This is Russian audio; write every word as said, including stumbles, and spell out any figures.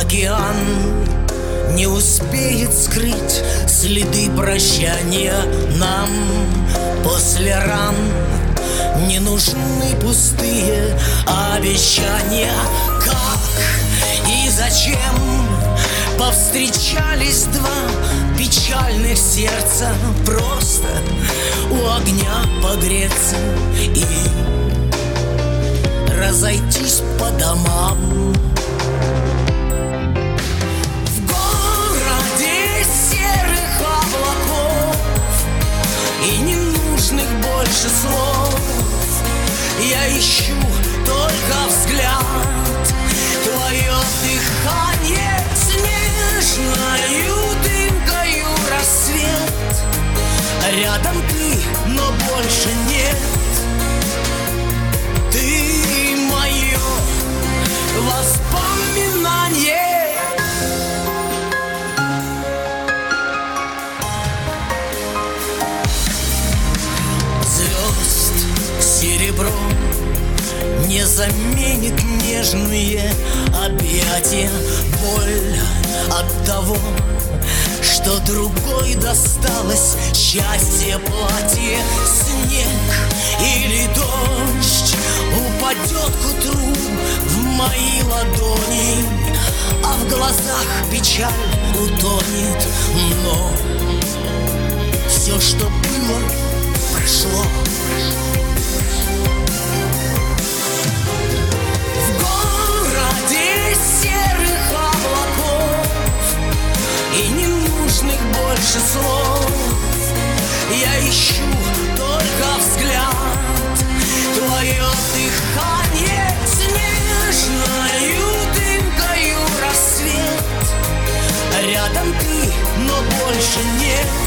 океан не успеет скрыть следы прощания нам. После ран не нужны пустые обещания. Как и зачем повстречались два печальных сердца? Просто у огня погреться и разойтись по домам. В городе серых облаков и ненужных больше слов я ищу только взгляд, твое дыхание снежною дымкою рассвет. Рядом ты, но больше нет. Ты мое воспоминание. Звезд серебро не заменит нежные объятия. Боль от того, что другой досталось счастье, платье. Снег или дождь упадет к утру в мои ладони, а в глазах печаль утонет. Но все, что было, прошло. В городе серых облаков и ненужных больше слов я ищу только взгляд, твое дыхание снежною дымкою рассвет. Рядом ты, но больше нет.